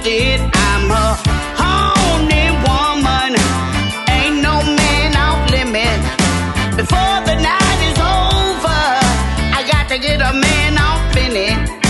it. I'm a horny woman, ain't no man off limit. Before the night is over, I got to get a man off in it.